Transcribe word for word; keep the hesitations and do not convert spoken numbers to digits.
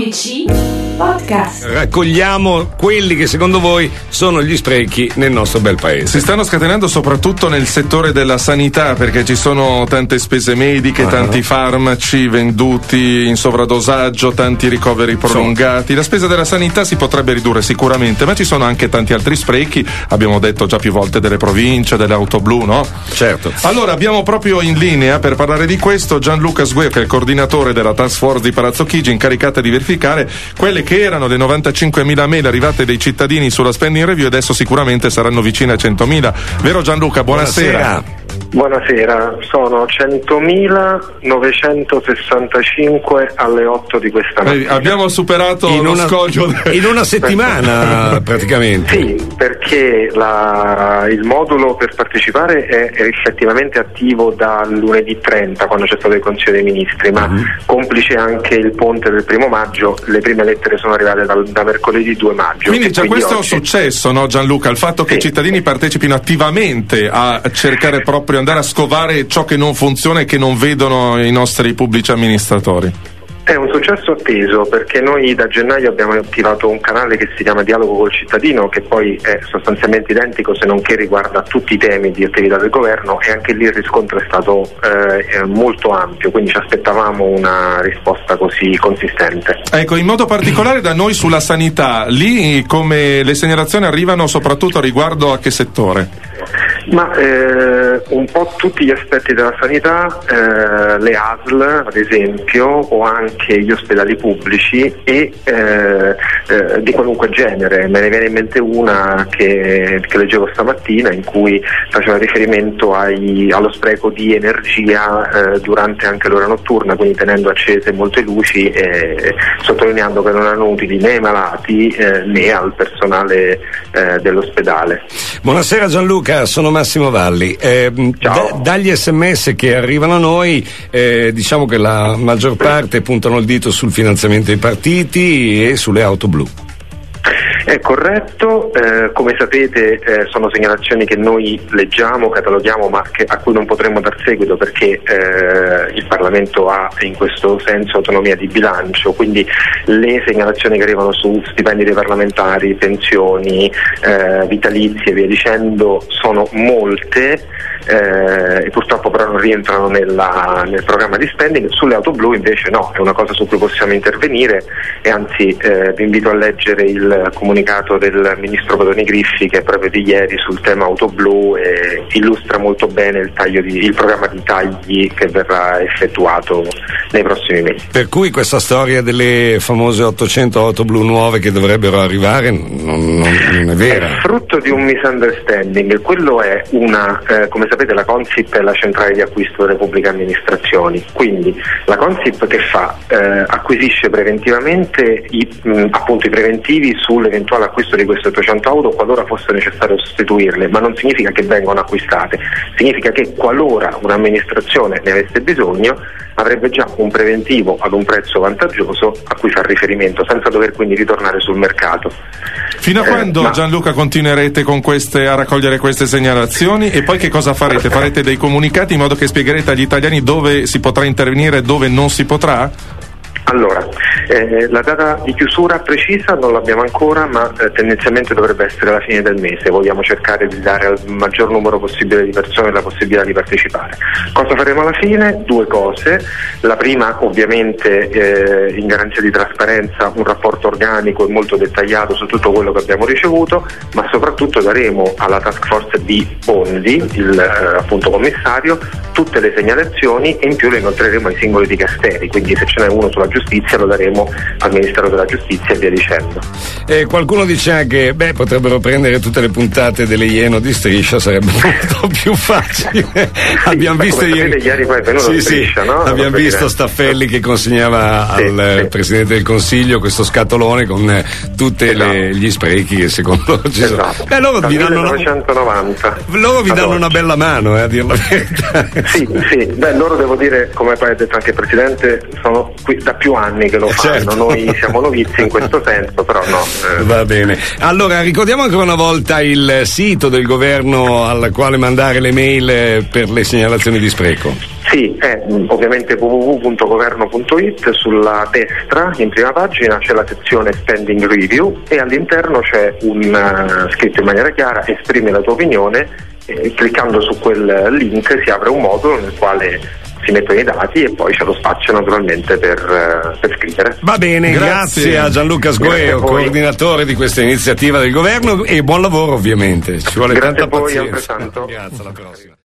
M C Podcast. Raccogliamo quelli che secondo voi sono gli sprechi nel nostro bel paese. Si stanno scatenando soprattutto nel settore della sanità, perché ci sono tante spese mediche, uh-huh. tanti farmaci venduti in sovradosaggio, tanti ricoveri prolungati. La spesa della sanità si potrebbe ridurre sicuramente, ma ci sono anche tanti altri sprechi. Abbiamo detto già più volte delle province, delle auto blu, no? Certo. Allora abbiamo proprio in linea per parlare di questo Gianluca Sgueo, che è il coordinatore della task force di Palazzo Chigi, incaricata di verificare quelle che erano le novantacinquemila mail arrivate dai cittadini sulla spending review, adesso sicuramente saranno vicine a centomila. Vero Gianluca? Buonasera. Buonasera. Buonasera, sono centomilanovecentosessantacinque alle otto di questa mattina. Eh, abbiamo superato in lo una, scoglio in una settimana praticamente. Sì, perché la, il modulo per partecipare è, è effettivamente attivo da lunedì trenta, quando c'è stato il Consiglio dei Ministri, ma uh-huh. complice anche il ponte del primo maggio, le prime lettere sono arrivate da, da mercoledì due maggio. Quindi già quindi questo oggi... è successo, no Gianluca? Il fatto che sì. i cittadini partecipino attivamente a cercare proprio andare a scovare ciò che non funziona e che non vedono i nostri pubblici amministratori. È un successo atteso, perché noi da gennaio abbiamo attivato un canale che si chiama Dialogo col cittadino, che poi è sostanzialmente identico, se non che riguarda tutti i temi di attività del governo, e anche lì il riscontro è stato eh, molto ampio, quindi ci aspettavamo una risposta così consistente. Ecco, in modo particolare da noi sulla sanità, lì come le segnalazioni arrivano soprattutto riguardo a che settore? Ma eh, un po' tutti gli aspetti della sanità, eh, le A S L ad esempio, o anche gli ospedali pubblici e eh, eh, di qualunque genere. Me ne viene in mente una che, che leggevo stamattina, in cui faceva riferimento ai, allo spreco di energia eh, durante anche l'ora notturna, quindi tenendo accese molte luci e sottolineando che non erano utili né ai malati eh, né al personale eh, dell'ospedale. Buonasera Gianluca, sono Massimo Valli. Eh, da, dagli sms che arrivano a noi, eh, diciamo che la maggior parte puntano il dito sul finanziamento dei partiti e sulle auto blu. È corretto, eh, come sapete eh, sono segnalazioni che noi leggiamo, cataloghiamo, ma che, a cui non potremo dar seguito perché eh, il Parlamento ha in questo senso autonomia di bilancio, quindi le segnalazioni che arrivano su stipendi dei parlamentari, pensioni, eh, vitalizi e via dicendo sono molte. Eh, e purtroppo però non rientrano nella, nel programma di spending. Sulle auto blu invece no, è una cosa su cui possiamo intervenire, e anzi eh, vi invito a leggere il comunicato del ministro Padoni Griffi, che è proprio di ieri, sul tema auto blu, e illustra molto bene il, taglio di, il programma di tagli che verrà effettuato nei prossimi mesi. Per cui questa storia delle famose ottocento auto blu nuove che dovrebbero arrivare non, non, non è vera. È frutto di un misunderstanding. Quello è una eh, come sapete la Consip è la centrale di acquisto delle pubbliche amministrazioni, quindi la Consip che fa? Eh, acquisisce preventivamente i, mh, appunto i preventivi sull'eventuale acquisto di queste ottocento auto qualora fosse necessario sostituirle, ma non significa che vengono acquistate, significa che qualora un'amministrazione ne avesse bisogno avrebbe già un preventivo ad un prezzo vantaggioso a cui far riferimento, senza dover quindi ritornare sul mercato. Fino a eh, quando ma... Gianluca continuerete con queste, a raccogliere queste segnalazioni, e poi che cosa farete? Farete dei comunicati in modo che spiegherete agli italiani dove si potrà intervenire e dove non si potrà? Allora, eh, la data di chiusura precisa non l'abbiamo ancora, ma eh, tendenzialmente dovrebbe essere la fine del mese. Vogliamo cercare di dare al maggior numero possibile di persone la possibilità di partecipare. Cosa faremo alla fine? Due cose. La prima, ovviamente, eh, in garanzia di trasparenza, un rapporto organico e molto dettagliato su tutto quello che abbiamo ricevuto, ma soprattutto daremo alla task force di Bondi, il eh, appunto commissario, tutte le segnalazioni, e in più le inoltreremo ai singoli dicasteri, quindi se ce n'è uno sulla giustizia lo daremo al Ministero della Giustizia e via dicendo. Eh, qualcuno dice anche, beh, potrebbero prendere tutte le puntate delle Ieno di Striscia, sarebbe molto più facile. Sì, abbiamo visto ieri, ieri poi è venuto sì, Striscia, sì, no? abbiamo visto Staffelli che consegnava sì, al sì. Presidente del Consiglio questo scatolone con eh, tutti esatto. gli sprechi che secondo ci esatto. sono. Beh, loro vi danno millenovecentonovanta. Una, loro vi danno una bella mano, eh, a dir la verità. Sì, sì, beh, loro devo dire, come poi ha detto anche il Presidente, sono qui da più anni che lo fanno, certo. Noi siamo novizi in questo senso, però no. Eh. Va bene. Allora, ricordiamo ancora una volta il sito del governo al quale mandare le mail per le segnalazioni di spreco. Sì, è ovviamente w w w punto governo punto i t. Sulla destra, in prima pagina, c'è la sezione Spending Review e all'interno c'è un uh, scritto in maniera chiara: esprime la tua opinione, e cliccando su quel link si apre un modulo nel quale si mettono i dati e poi c'è lo spazio naturalmente per, uh, per scrivere. Va bene, grazie, grazie a Gianluca Sgueo, coordinatore di questa iniziativa del governo, e buon lavoro ovviamente. Ci vuole grazie tanta a voi, pazienza. altrettanto. Grazie, alla prossima.